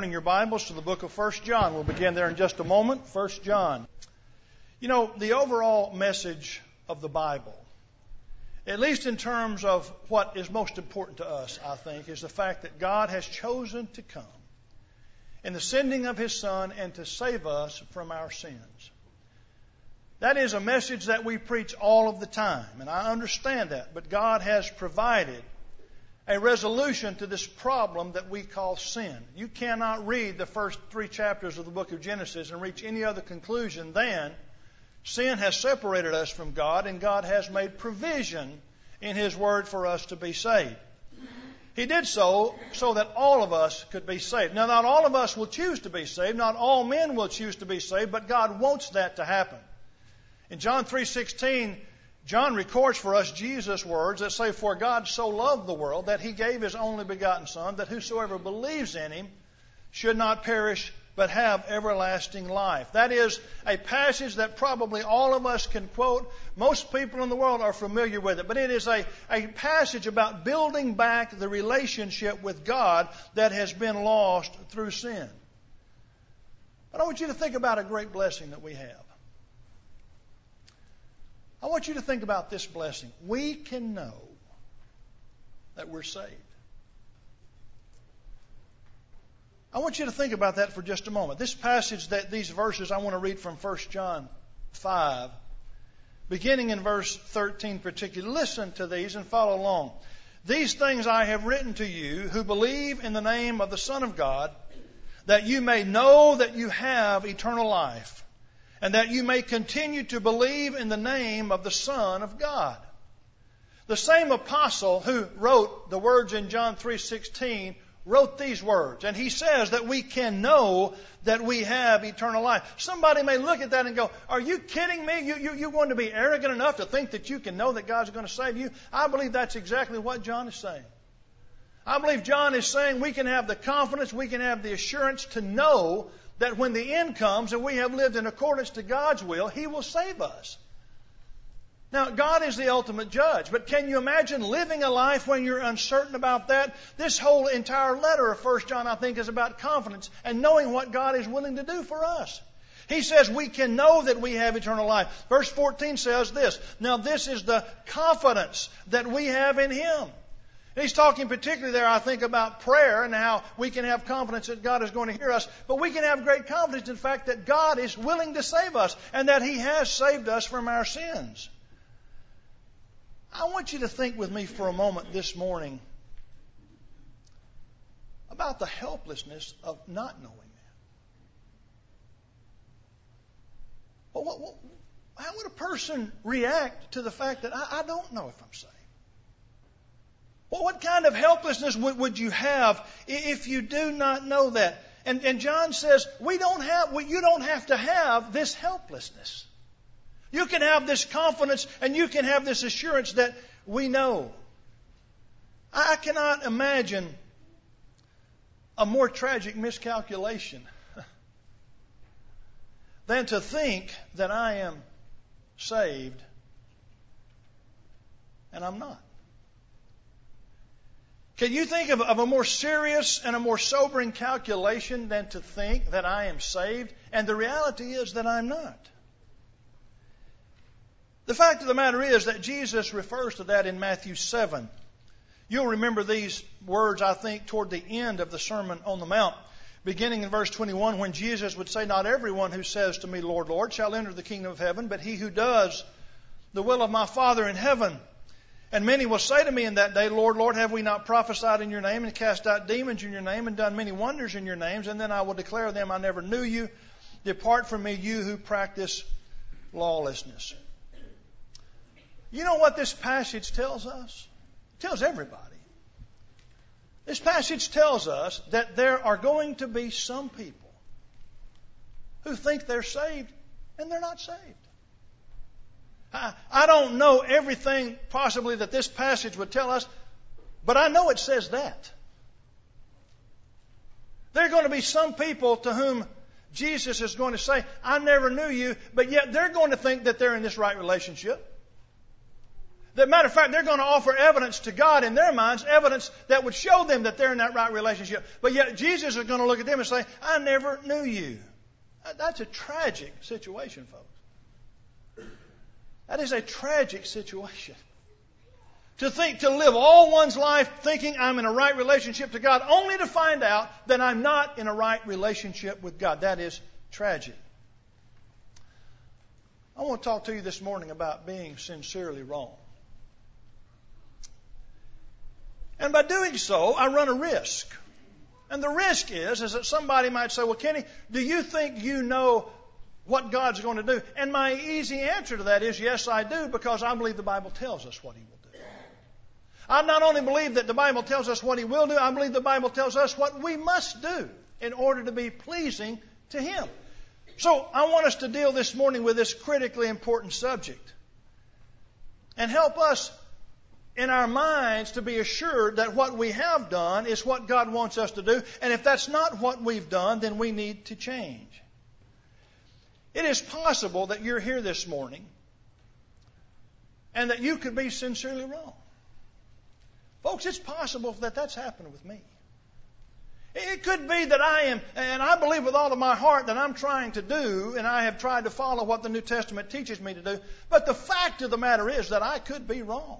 Turning your Bibles to the book of 1 John. We'll begin there in just a moment. 1 John. You know, the overall message of the Bible, at least in terms of what is most important to us, I think, is the fact that God has chosen to come in the sending of His Son and to save us from our sins. That is a message that we preach all of the time, and I understand that. But God has provided a resolution to this problem that we call sin. You cannot read the first 3 chapters of the book of Genesis and reach any other conclusion than sin has separated us from God, and God has made provision in His Word for us to be saved. He did so that all of us could be saved. Now, not all of us will choose to be saved. Not all men will choose to be saved, but God wants that to happen. In John 3:16, John records for us Jesus' words that say, "For God so loved the world that He gave His only begotten Son, that whosoever believes in Him should not perish but have everlasting life." That is a passage that probably all of us can quote. Most people in the world are familiar with it. But it is a passage about building back the relationship with God that has been lost through sin. But I want you to think about a great blessing that we have. I want you to think about this blessing. We can know that we're saved. I want you to think about that for just a moment. This passage, these verses I want to read from 1 John 5, beginning in verse 13 particularly. Listen to these and follow along. "These things I have written to you who believe in the name of the Son of God, that you may know that you have eternal life, and that you may continue to believe in the name of the Son of God." The same apostle who wrote the words in John 3:16 wrote these words. And he says that we can know that we have eternal life. Somebody may look at that and go, "Are you kidding me? You're going to be arrogant enough to think that you can know that God's going to save you?" I believe that's exactly what John is saying. I believe John is saying we can have the confidence, we can have the assurance to know that when the end comes and we have lived in accordance to God's will, He will save us. Now, God is the ultimate judge, but can you imagine living a life when you're uncertain about that? This whole entire letter of 1 John, I think, is about confidence and knowing what God is willing to do for us. He says we can know that we have eternal life. Verse 14 says this, "Now this is the confidence that we have in Him." And he's talking particularly there, I think, about prayer and how we can have confidence that God is going to hear us. But we can have great confidence in the fact that God is willing to save us and that He has saved us from our sins. I want you to think with me for a moment this morning about the helplessness of not knowing that. Well, how would a person react to the fact that I don't know if I'm saved? Well, what kind of helplessness would you have if you do not know that? And John says you don't have to have this helplessness. You can have this confidence and you can have this assurance that we know. I cannot imagine a more tragic miscalculation than to think that I am saved and I'm not. Can you think of a more serious and a more sobering calculation than to think that I am saved and the reality is that I'm not? The fact of the matter is that Jesus refers to that in Matthew 7. You'll remember these words, I think, toward the end of the Sermon on the Mount, beginning in verse 21, when Jesus would say, "Not everyone who says to me, 'Lord, Lord,' shall enter the kingdom of heaven, but he who does the will of my Father in heaven. And many will say to me in that day, 'Lord, Lord, have we not prophesied in your name and cast out demons in your name and done many wonders in your names?' And then I will declare to them, 'I never knew you. Depart from me, you who practice lawlessness.'" You know what this passage tells us? It tells everybody. This passage tells us that there are going to be some people who think they're saved and they're not saved. I don't know everything possibly that this passage would tell us, but I know it says that. There are going to be some people to whom Jesus is going to say, "I never knew you," but yet they're going to think that they're in this right relationship. As a matter of fact, they're going to offer evidence to God in their minds, evidence that would show them that they're in that right relationship. But yet Jesus is going to look at them and say, I never knew you. That's a tragic situation, folks. That is a tragic situation. To live all one's life thinking I'm in a right relationship to God, only to find out that I'm not in a right relationship with God. That is tragic. I want to talk to you this morning about being sincerely wrong. And by doing so, I run a risk. And the risk is that somebody might say, well, Kenny, do you think you know what God's going to do? And my easy answer to that is, yes, I do, because I believe the Bible tells us what He will do. I not only believe that the Bible tells us what He will do, I believe the Bible tells us what we must do in order to be pleasing to Him. So I want us to deal this morning with this critically important subject and help us in our minds to be assured that what we have done is what God wants us to do. And if that's not what we've done, then we need to change. It is possible that you're here this morning and that you could be sincerely wrong. Folks, it's possible that that's happened with me. It could be that I am, and I believe with all of my heart that I'm trying to do, and I have tried to follow what the New Testament teaches me to do. But the fact of the matter is that I could be wrong.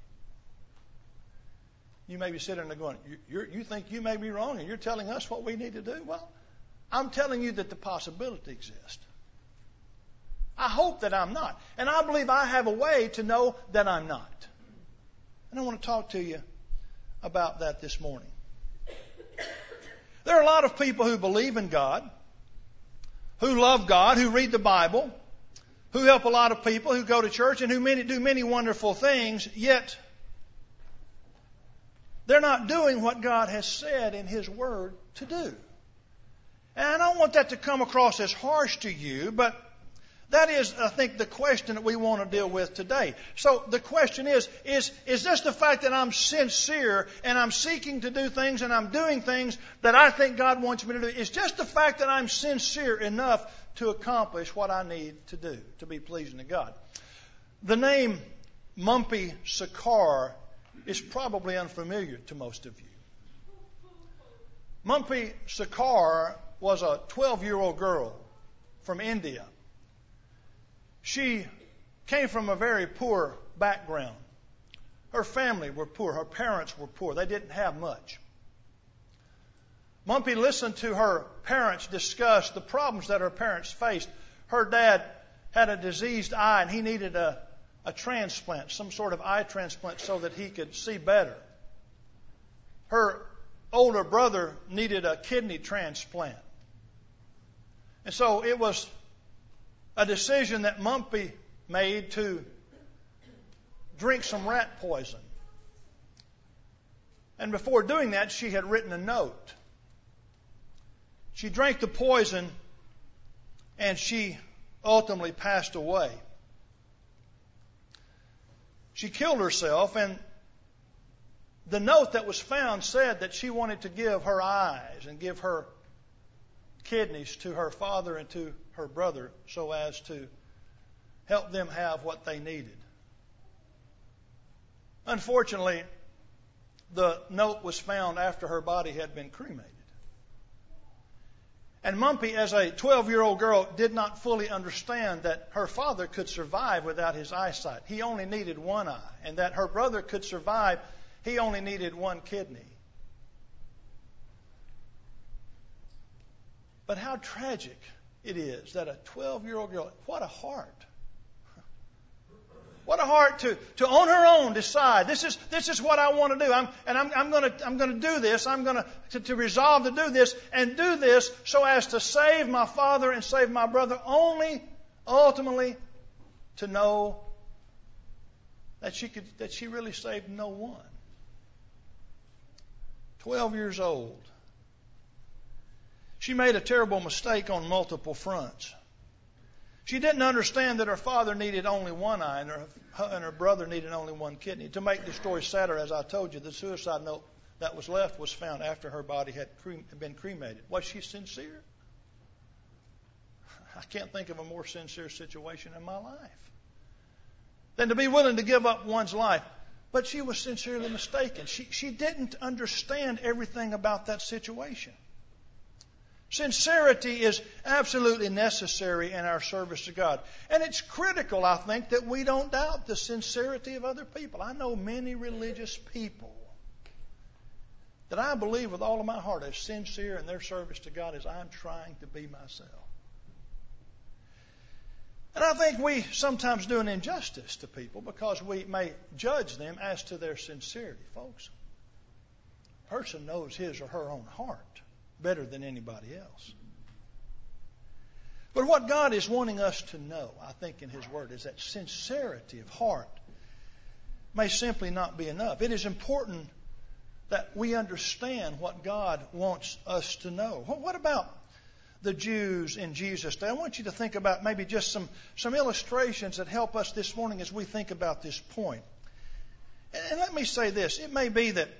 You may be sitting there going, you think you may be wrong and you're telling us what we need to do? Well, I'm telling you that the possibility exists. I hope that I'm not. And I believe I have a way to know that I'm not. And I want to talk to you about that this morning. There are a lot of people who believe in God, who love God, who read the Bible, who help a lot of people, who go to church, and who do many wonderful things, yet they're not doing what God has said in His Word to do. And I don't want that to come across as harsh to you, but that is, I think, the question that we want to deal with today. So the question is this the fact that I'm sincere and I'm seeking to do things and I'm doing things that I think God wants me to do? Is just the fact that I'm sincere enough to accomplish what I need to do to be pleasing to God? The name Mumpy Sakar is probably unfamiliar to most of you. Mumpy Sakar was a 12-year-old girl from India. She came from a very poor background. Her family were poor. Her parents were poor. They didn't have much. Mumpy listened to her parents discuss the problems that her parents faced. Her dad had a diseased eye and he needed a transplant, some sort of eye transplant so that he could see better. Her older brother needed a kidney transplant. And so it was a decision that Mumpy made to drink some rat poison. And before doing that, she had written a note. She drank the poison and she ultimately passed away. She killed herself, and the note that was found said that she wanted to give her eyes and give her kidneys to her father and to her brother so as to help them have what they needed. Unfortunately, the note was found after her body had been cremated. And Mumpy, as a 12-year-old girl, did not fully understand that her father could survive without his eyesight. He only needed one eye. And that her brother could survive, he only needed one kidney. But how tragic it is that a 12-year-old girl, what a heart. What a heart to on her own decide, this is what I want to do. I'm going to do this. I'm going to resolve to do this and do this so as to save my father and save my brother, only ultimately to know that she really saved no one. 12 years old. She made a terrible mistake on multiple fronts. She didn't understand that her father needed only one eye and her brother needed only one kidney. To make the story sadder, as I told you, the suicide note that was left was found after her body had been cremated. Was she sincere? I can't think of a more sincere situation in my life. than to be willing to give up one's life. But she was sincerely mistaken. She didn't understand everything about that situation. Sincerity is absolutely necessary in our service to God. And it's critical, I think, that we don't doubt the sincerity of other people. I know many religious people that I believe with all of my heart are sincere in their service to God as I'm trying to be myself. And I think we sometimes do an injustice to people because we may judge them as to their sincerity. Folks, a person knows his or her own heart better than anybody else. But what God is wanting us to know, I think, in His Word is that sincerity of heart may simply not be enough. It is important that we understand what God wants us to know. What about the Jews in Jesus' day? I want you to think about maybe just some illustrations that help us this morning as we think about this point. And let me say this. It may be that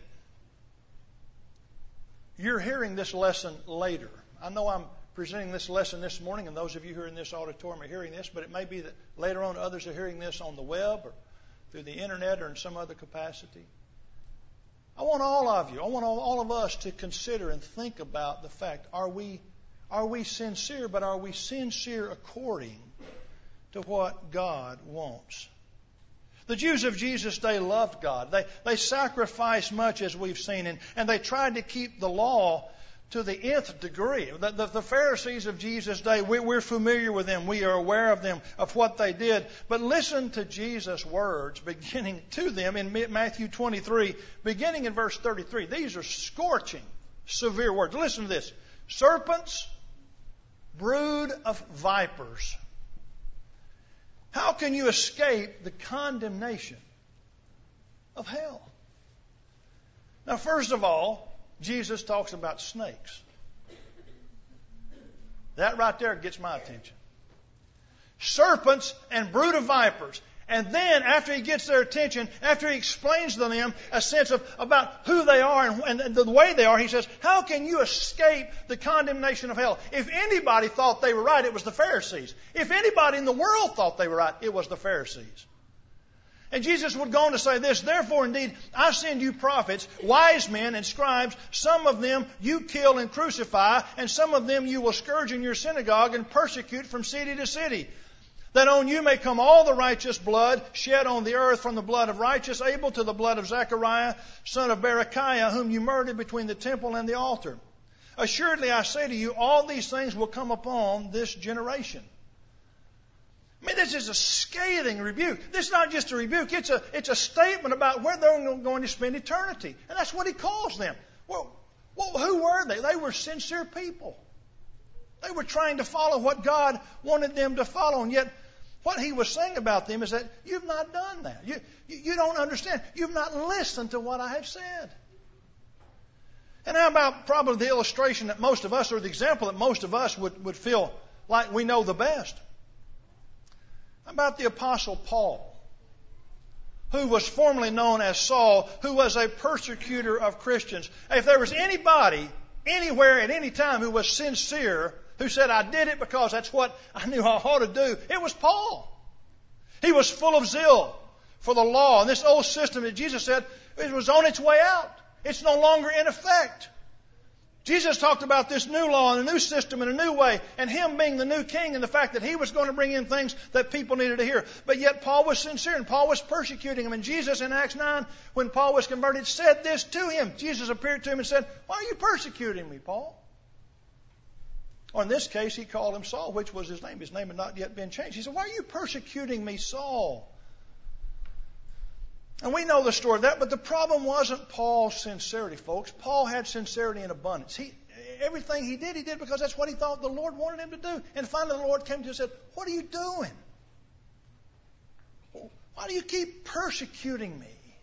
you're hearing this lesson later. I know I'm presenting this lesson this morning, and those of you who are in this auditorium are hearing this, but it may be that later on others are hearing this on the web or through the internet or in some other capacity. I want all of you, I want all of us to consider and think about the fact, are we sincere, but are we sincere according to what God wants? The Jews of Jesus' day loved God. They sacrificed much, as we've seen, and they tried to keep the law to the nth degree. The Pharisees of Jesus' day, we're familiar with them. We are aware of them, of what they did. But listen to Jesus' words beginning to them in Matthew 23, beginning in verse 33. These are scorching, severe words. Listen to this. Serpents, brood of vipers. How can you escape the condemnation of hell? Now, first of all, Jesus talks about snakes. That right there gets my attention. Serpents and brood of vipers. And then, after he gets their attention, after he explains to them a sense of about who they are and the way they are, he says, how can you escape the condemnation of hell? If anybody thought they were right, it was the Pharisees. If anybody in the world thought they were right, it was the Pharisees. And Jesus would go on to say this, therefore, indeed, I send you prophets, wise men and scribes. Some of them you kill and crucify, and some of them you will scourge in your synagogue and persecute from city to city. That on you may come all the righteous blood shed on the earth, from the blood of righteous Abel to the blood of Zechariah, son of Berechiah, whom you murdered between the temple and the altar. Assuredly, I say to you, all these things will come upon this generation. I mean, this is a scathing rebuke. This is not just a rebuke. It's a statement about where they're going to spend eternity. And that's what he calls them. Well, who were they? They were sincere people. They were trying to follow what God wanted them to follow. And yet, what he was saying about them is that you've not done that. You don't understand. You've not listened to what I have said. And how about probably the illustration that most of us, or the example that most of us would feel like we know the best? How about the Apostle Paul, who was formerly known as Saul, who was a persecutor of Christians? If there was anybody, anywhere, at any time who was sincere, who said, I did it because that's what I knew I ought to do, it was Paul. He was full of zeal for the law. And this old system that Jesus said, it was on its way out. It's no longer in effect. Jesus talked about this new law and a new system in a new way, and Him being the new king, and the fact that He was going to bring in things that people needed to hear. But yet Paul was sincere, and Paul was persecuting him. And Jesus in Acts 9, when Paul was converted, said this to him. Jesus appeared to him and said, why are you persecuting me, Paul? Or in this case, he called him Saul, which was his name. His name had not yet been changed. He said, why are you persecuting me, Saul? And we know the story of that, but the problem wasn't Paul's sincerity, folks. Paul had sincerity in abundance. Everything he did because that's what he thought the Lord wanted him to do. And finally the Lord came to him and said, what are you doing? Why do you keep persecuting me?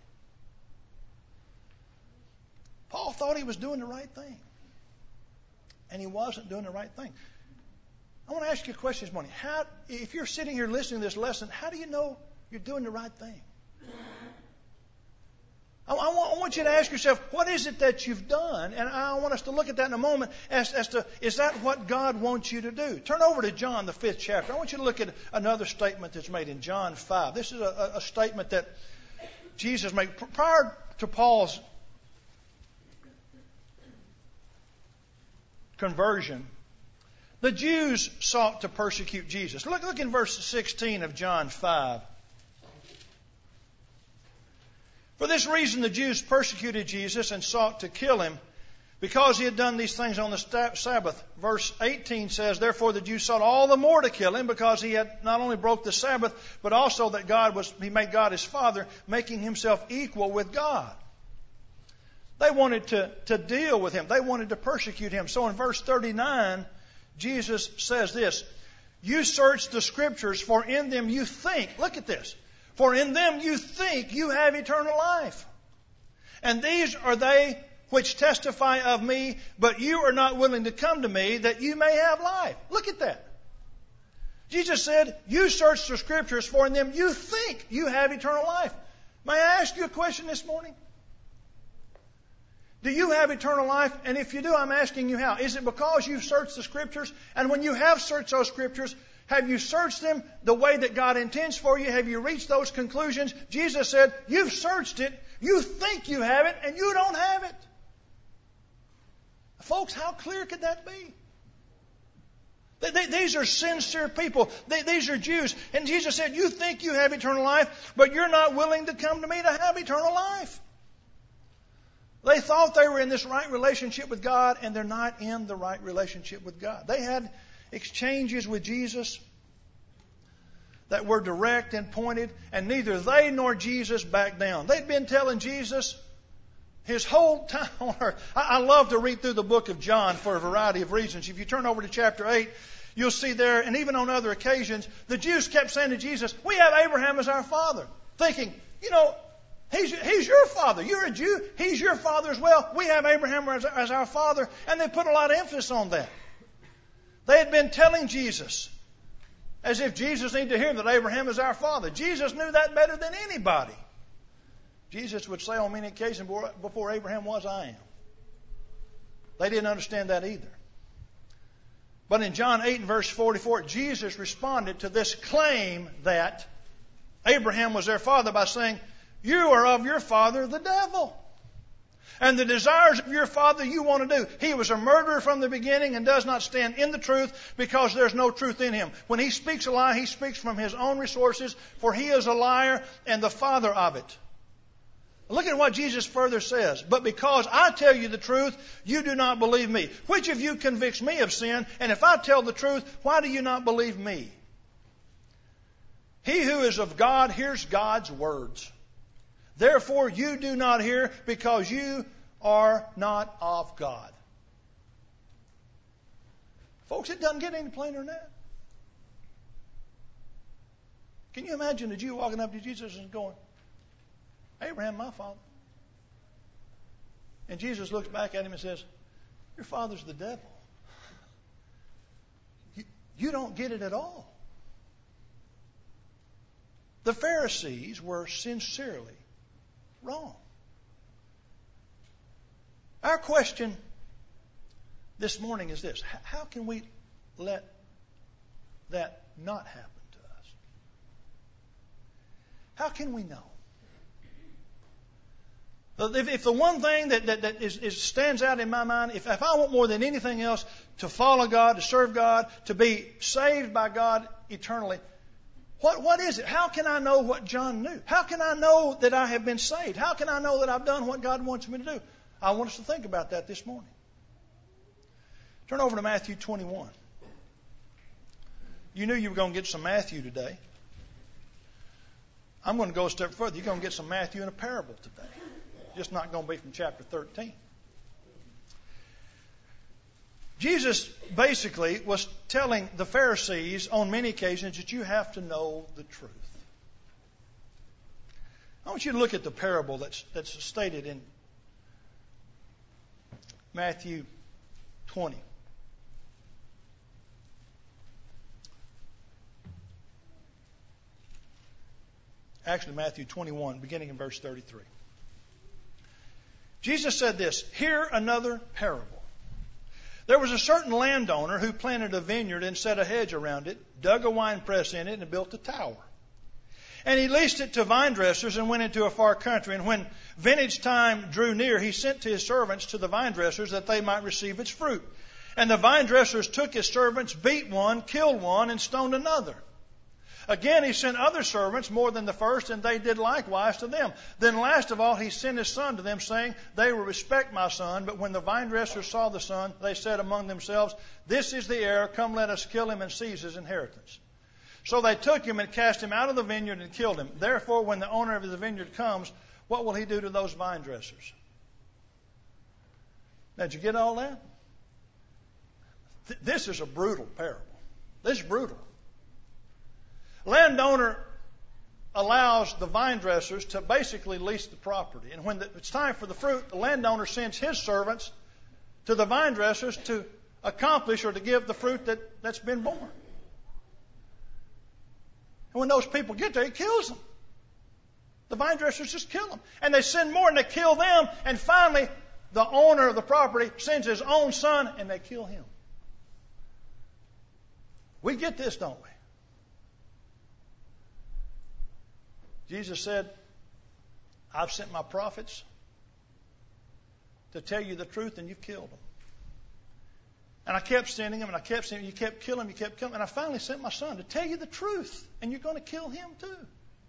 Paul thought he was doing the right thing. And he wasn't doing the right thing. I want to ask you a question this morning. If you're sitting here listening to this lesson, how do you know you're doing the right thing? I want you to ask yourself, what is it that you've done? And I want us to look at that in a moment as to, is that what God wants you to do? Turn over to John, the 5th chapter. I want you to look at another statement that's made in John 5. This is a statement that Jesus made prior to Paul's conversion. The Jews sought to persecute Jesus. Look in verse 16 of John 5. For this reason the Jews persecuted Jesus and sought to kill him, because he had done these things on the Sabbath. Verse 18 says, therefore the Jews sought all the more to kill him, because he had not only broke the Sabbath, but also that he made God his Father, making himself equal with God. They wanted to deal with him. They wanted to persecute him. So in verse 39, Jesus says this, you search the Scriptures, for in them you think, look at this, for in them you think you have eternal life. And these are they which testify of me, but you are not willing to come to me that you may have life. Look at that. Jesus said, you search the Scriptures, for in them you think you have eternal life. May I ask you a question this morning? Do you have eternal life? And if you do, I'm asking you how. Is it because you've searched the Scriptures? And when you have searched those Scriptures, have you searched them the way that God intends for you? Have you reached those conclusions? Jesus said, you've searched it, you think you have it, and you don't have it. Folks, how clear could that be? These are sincere people. These are Jews. And Jesus said, you think you have eternal life, but you're not willing to come to me to have eternal life. They thought they were in this right relationship with God, and they're not in the right relationship with God. They had exchanges with Jesus that were direct and pointed, and neither they nor Jesus backed down. They'd been telling Jesus his whole time on earth. I love to read through the book of John for a variety of reasons. If you turn over to chapter 8, you'll see there, and even on other occasions, the Jews kept saying to Jesus, we have Abraham as our father, thinking, He's your father. You're a Jew. He's your father as well. We have Abraham as our father. And they put a lot of emphasis on that. They had been telling Jesus, as if Jesus needed to hear that Abraham is our father. Jesus knew that better than anybody. Jesus would say on many occasions, before Abraham was, I am. They didn't understand that either. But in John 8 and verse 44, Jesus responded to this claim that Abraham was their father by saying, you are of your father, the devil. And the desires of your father you want to do. He was a murderer from the beginning and does not stand in the truth because there's no truth in him. When he speaks a lie, he speaks from his own resources, for he is a liar and the father of it. Look at what Jesus further says. But because I tell you the truth, you do not believe me. Which of you convicts me of sin? And if I tell the truth, why do you not believe me? He who is of God hears God's words. Therefore you do not hear, because you are not of God. Folks, it doesn't get any plainer than that. Can you imagine a Jew walking up to Jesus and going, Abraham, my father? And Jesus looks back at him and says, your father's the devil. You don't get it at all. The Pharisees were sincerely wrong. Our question this morning is this: how can we let that not happen to us? How can we know? If the one thing that stands out in my mind, if I want more than anything else to follow God, to serve God, to be saved by God eternally, what is it? How can I know what John knew? How can I know that I have been saved? How can I know that I've done what God wants me to do? I want us to think about that this morning. Turn over to Matthew 21. You knew you were going to get some Matthew today. I'm going to go a step further. You're going to get some Matthew in a parable today. Just not going to be from chapter 13. Jesus basically was telling the Pharisees on many occasions that you have to know the truth. I want you to look at the parable that's stated in Matthew 20. Actually, Matthew 21, beginning in verse 33. Jesus said this, "Hear another parable. There was a certain landowner who planted a vineyard and set a hedge around it, dug a winepress in it, and built a tower. And he leased it to vine dressers and went into a far country. And when vintage time drew near, he sent to his servants to the vine dressers that they might receive its fruit. And the vine dressers took his servants, beat one, killed one, and stoned another. Again, he sent other servants more than the first, and they did likewise to them. Then last of all, he sent his son to them, saying, They will respect my son. But when the vine dressers saw the son, they said among themselves, This is the heir. Come, let us kill him and seize his inheritance. So they took him and cast him out of the vineyard and killed him. Therefore, when the owner of the vineyard comes, what will he do to those vine dressers?" Now, did you get all that? This is a brutal parable. This is brutal. Landowner allows the vine dressers to basically lease the property. And when it's time for the fruit, the landowner sends his servants to the vine dressers to accomplish or to give the fruit that's been born. And when those people get there, he kills them. The vine dressers just kill them. And they send more and they kill them. And finally, the owner of the property sends his own son and they kill him. We get this, don't we? Jesus said, "I've sent my prophets to tell you the truth, and you've killed them. And I kept sending them, and I kept sending them. You kept killing them, you kept killing them. And I finally sent my son to tell you the truth, and you're going to kill him too.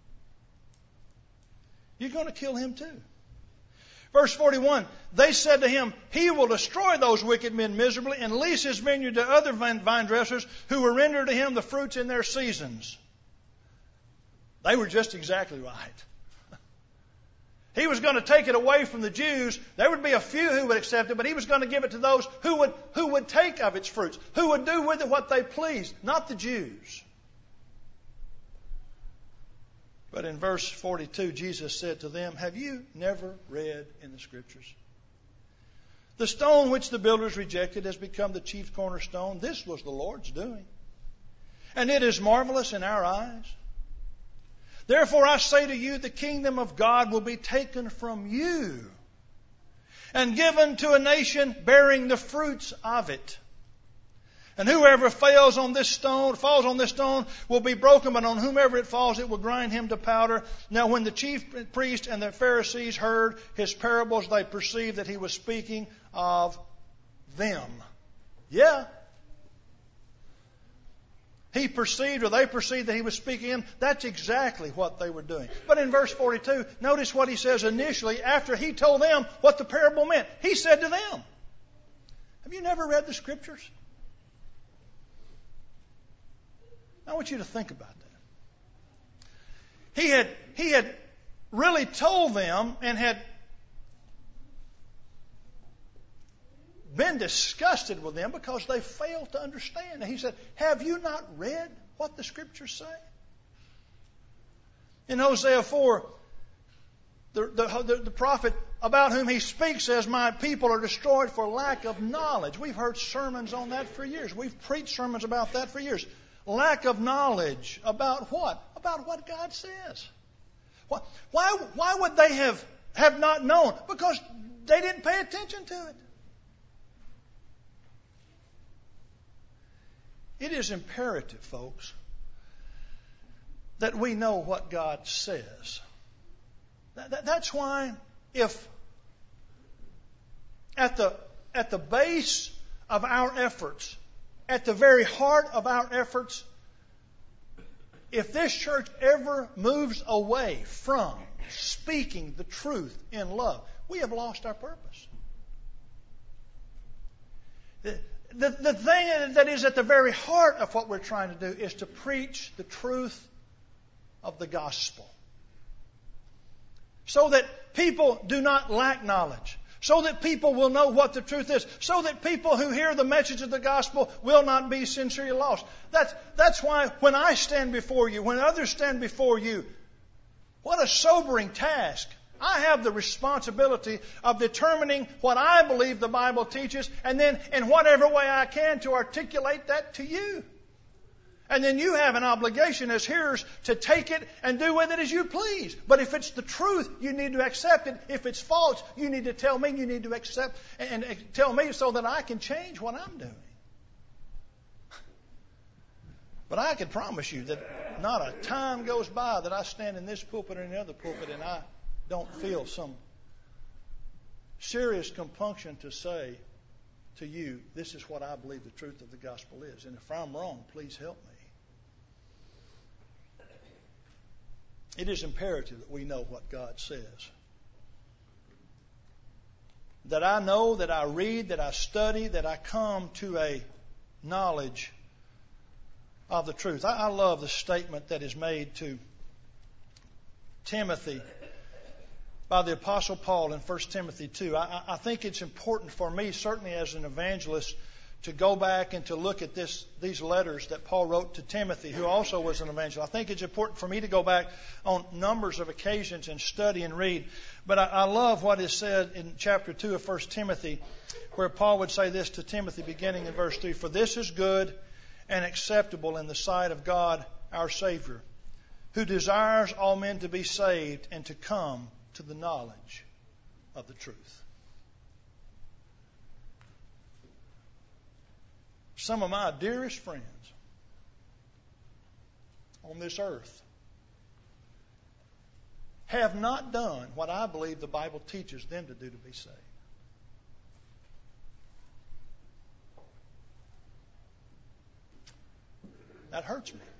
You're going to kill him too." Verse 41, they said to him, "He will destroy those wicked men miserably and lease his vineyard to other vine dressers who will render to him the fruits in their seasons." They were just exactly right. He was going to take it away from the Jews. There would be a few who would accept it, but he was going to give it to those who would take of its fruits, who would do with it what they pleased, not the Jews. But in verse 42, Jesus said to them, "Have you never read in the Scriptures? The stone which the builders rejected has become the chief cornerstone. This was the Lord's doing, and it is marvelous in our eyes. Therefore I say to you, the kingdom of God will be taken from you and given to a nation bearing the fruits of it. And whoever falls on this stone will be broken, but on whomever it falls, it will grind him to powder." Now when the chief priest and the Pharisees heard his parables, they perceived that he was speaking of them. Yeah. They perceived that he was speaking in. That's exactly what they were doing. But in verse 42, notice what he says initially after he told them what the parable meant. He said to them, "Have you never read the Scriptures?" I want you to think about that. He had really told them and had been disgusted with them because they failed to understand. And he said, "Have you not read what the Scriptures say?" In Hosea 4, the prophet about whom he speaks says, "My people are destroyed for lack of knowledge." We've heard sermons on that for years. We've preached sermons about that for years. Lack of knowledge about what? About what God says. Why would they have not known? Because they didn't pay attention to it. It is imperative, folks, that we know what God says. That's why if at the base of our efforts, at the very heart of our efforts, if this church ever moves away from speaking the truth in love, we have lost our purpose. The thing that is at the very heart of what we're trying to do is to preach the truth of the gospel, so that people do not lack knowledge, so that people will know what the truth is, so that people who hear the message of the gospel will not be sincerely lost. That's why when I stand before you, when others stand before you, what a sobering task. I have the responsibility of determining what I believe the Bible teaches, and then in whatever way I can to articulate that to you. And then you have an obligation as hearers to take it and do with it as you please. But if it's the truth, you need to accept it. If it's false, you need to tell me, you need to accept and tell me so that I can change what I'm doing. But I can promise you that not a time goes by that I stand in this pulpit or in the other pulpit and I don't feel some serious compunction to say to you, this is what I believe the truth of the gospel is. And if I'm wrong, please help me. It is imperative that we know what God says. That I know, that I read, that I study, that I come to a knowledge of the truth. I love the statement that is made to Timothy by the Apostle Paul in 1 Timothy 2. I think it's important for me, certainly as an evangelist, to go back and to look at these letters that Paul wrote to Timothy, who also was an evangelist. I think it's important for me to go back on numbers of occasions and study and read. But I love what is said in chapter 2 of 1 Timothy, where Paul would say this to Timothy beginning in verse 3, "For this is good and acceptable in the sight of God our Savior, who desires all men to be saved and to come to the knowledge of the truth." Some of my dearest friends on this earth have not done what I believe the Bible teaches them to do to be saved. That hurts me.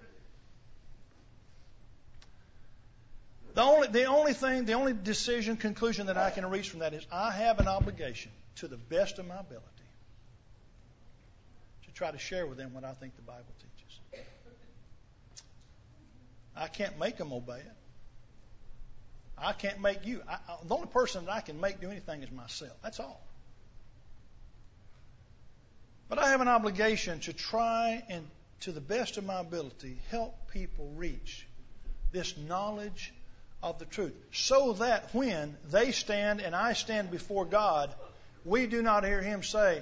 The only decision, conclusion that I can reach from that is I have an obligation to the best of my ability to try to share with them what I think the Bible teaches. I can't make them obey it. I can't make you. The only person that I can make do anything is myself. That's all. But I have an obligation to try and, to the best of my ability, help people reach this knowledge of the truth, so that when they stand and I stand before God, we do not hear Him say,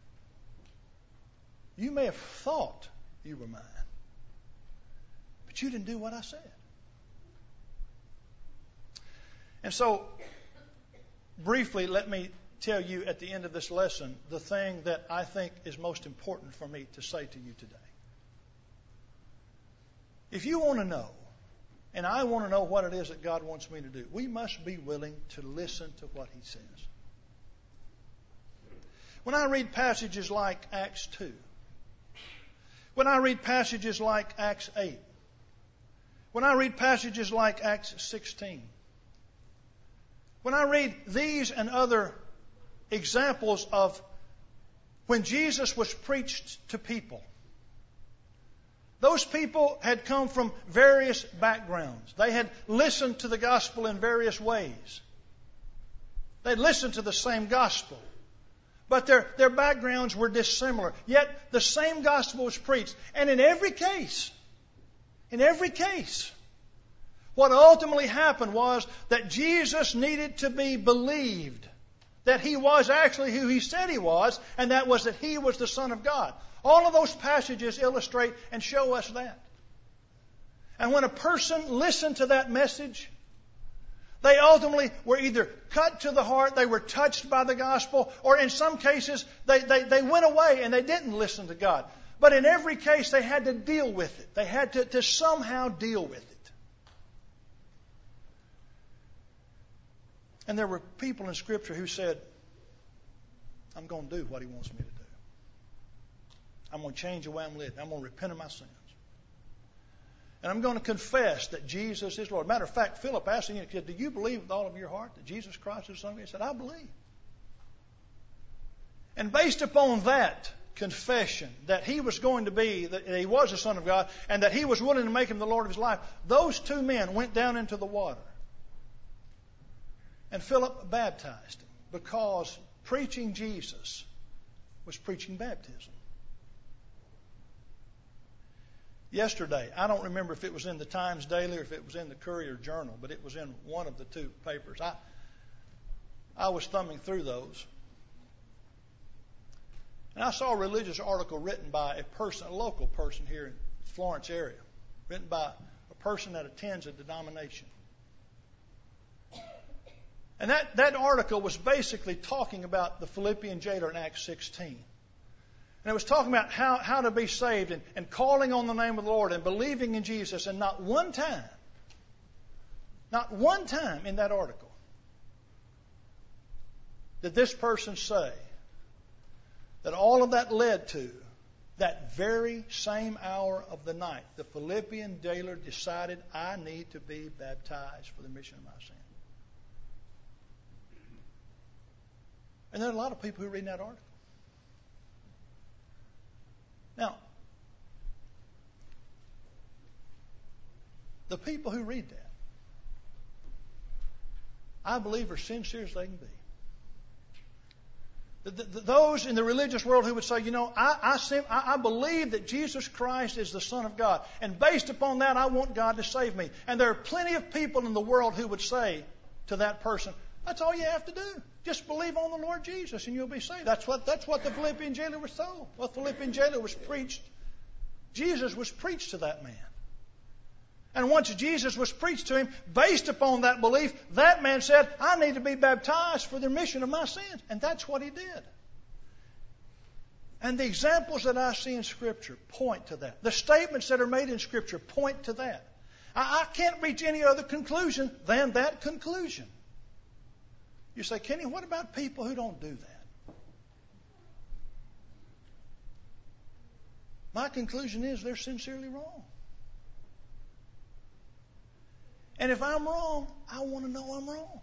"You may have thought you were mine, but you didn't do what I said." And so, briefly, let me tell you at the end of this lesson the thing that I think is most important for me to say to you today. If you want to know, and I want to know what it is that God wants me to do, we must be willing to listen to what He says. When I read passages like Acts 2, when I read passages like Acts 8, when I read passages like Acts 16, when I read these and other examples of when Jesus was preached to people, those people had come from various backgrounds. They had listened to the gospel in various ways. They'd listened to the same gospel. But their backgrounds were dissimilar. Yet the same gospel was preached. And in every case, what ultimately happened was that Jesus needed to be believed. That He was actually who He said He was, and that was that He was the Son of God. All of those passages illustrate and show us that. And when a person listened to that message, they ultimately were either cut to the heart, they were touched by the gospel, or in some cases, they went away and they didn't listen to God. But in every case, they had to deal with it. They had to somehow deal with it. And there were people in Scripture who said, "I'm going to do what He wants me to do. I'm going to change the way I'm living. I'm going to repent of my sins. And I'm going to confess that Jesus is Lord." Matter of fact, Philip asked him, he said, "Do you believe with all of your heart that Jesus Christ is the Son of God?" He said, "I believe." And based upon that confession that he was going to be, that he was the Son of God, and that he was willing to make Him the Lord of his life, those two men went down into the water. And Philip baptized him, because preaching Jesus was preaching baptism. Yesterday, I don't remember if it was in the Times Daily or if it was in the Courier Journal, but it was in one of the two papers. I was thumbing through those, and I saw a religious article written by a local person here in Florence area, written by a person that attends a denomination. And that article was basically talking about the Philippian jailer in Acts 16. And it was talking about how to be saved and calling on the name of the Lord and believing in Jesus. And not one time in that article did this person say that all of that led to that very same hour of the night, the Philippian jailer decided, I need to be baptized for the remission of my sin. And there are a lot of people who read that article. Now, the people who read that, I believe, are sincere as they can be. Those in the religious world who would say, I believe that Jesus Christ is the Son of God, and based upon that, I want God to save me. And there are plenty of people in the world who would say to that person, that's all you have to do. Just believe on the Lord Jesus and you'll be saved. That's what the Philippian jailer was told. What the Philippian jailer was preached. Jesus was preached to that man. And once Jesus was preached to him, based upon that belief, that man said, I need to be baptized for the remission of my sins. And that's what he did. And the examples that I see in Scripture point to that. The statements that are made in Scripture point to that. I can't reach any other conclusion than that conclusion. You say, Kenny, what about people who don't do that? My conclusion is they're sincerely wrong. And if I'm wrong, I want to know I'm wrong.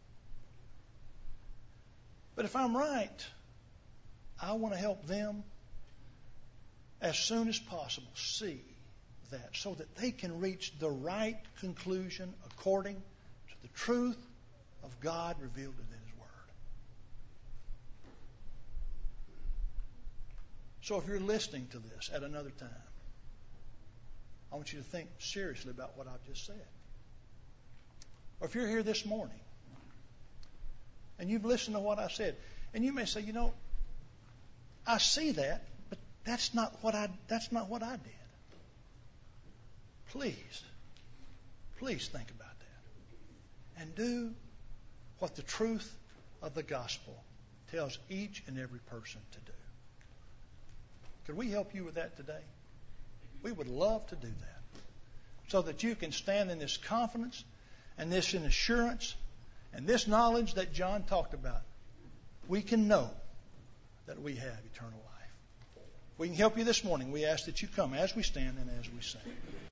But if I'm right, I want to help them as soon as possible see that so that they can reach the right conclusion according to the truth of God revealed in His Word. So if you're listening to this at another time, I want you to think seriously about what I've just said. Or if you're here this morning and you've listened to what I said, and you may say, I see that, but that's not what I did. Please think about that. And do what the truth of the gospel tells each and every person to do. Could we help you with that today? We would love to do that so that you can stand in this confidence and this assurance and this knowledge that John talked about. We can know that we have eternal life. We can help you this morning. We ask that you come as we stand and as we sing.